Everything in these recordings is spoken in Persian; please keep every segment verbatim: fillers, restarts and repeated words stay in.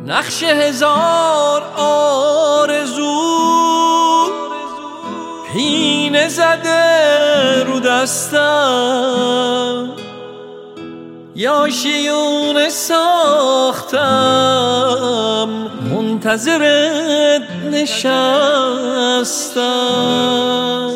نقش هزار آرزو پینه زده رو دستم، یا شیونه ساختم منتظرت نشستم.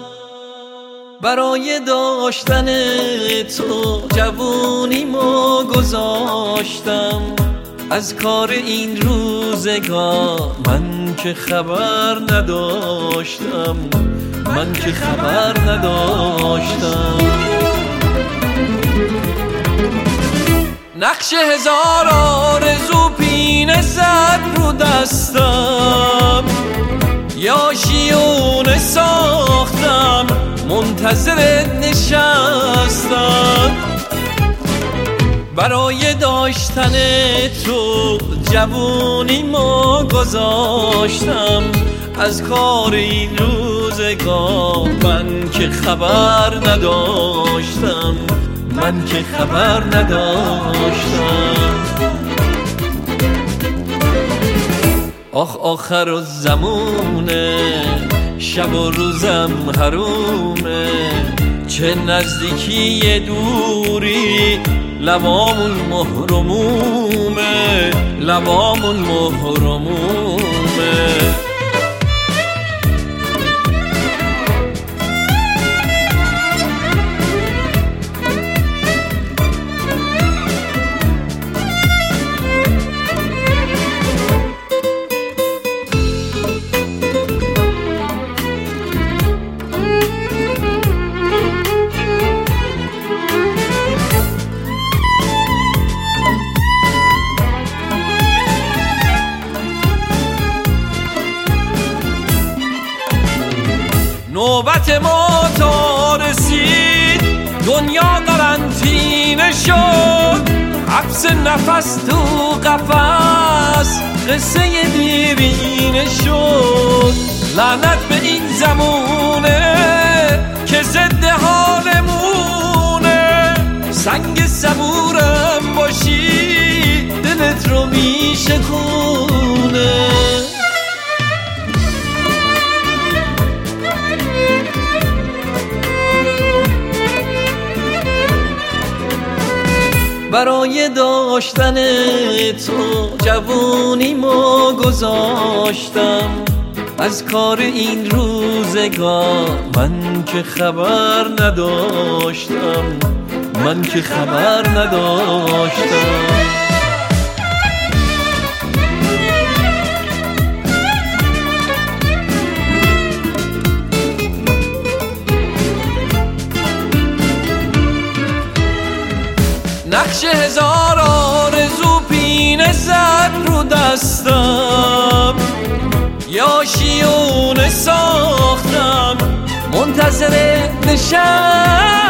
برای داشتن تو جوونیمو گذاشتم، از کار این روزگار من که خبر نداشتم، من که خبر نداشتم. نقش هزار آرزو پینه زد رو دستم، یا شیونه ساختم منتظرت نشستم. برای داشتن تو جوونیمو گذاشتم، از کار این روزگار من که خبر نداشتم، من که خبر نداشتم. آخ آخر و زمونه، شب و روزم حرومه، چه نزدیکی دوری لبامون محرمومه، لبامون محرمومه. نوبت ما تا رسید دنیا قرنطینه شد، حبس نفس تو قفس قصه دیرینه شد. لعنت به این زمونه که ضد حالمونه، سنگ صبورم باشی دلت رو میشکونه. برای داشتن تو جوونیمو گذاشتم، از کار این روزگار من که خبر نداشتم، من که خبر نداشتم. نقش هزار آرزو پینه زد رو دستم، یا شیونه ساختم منتظر نشستم.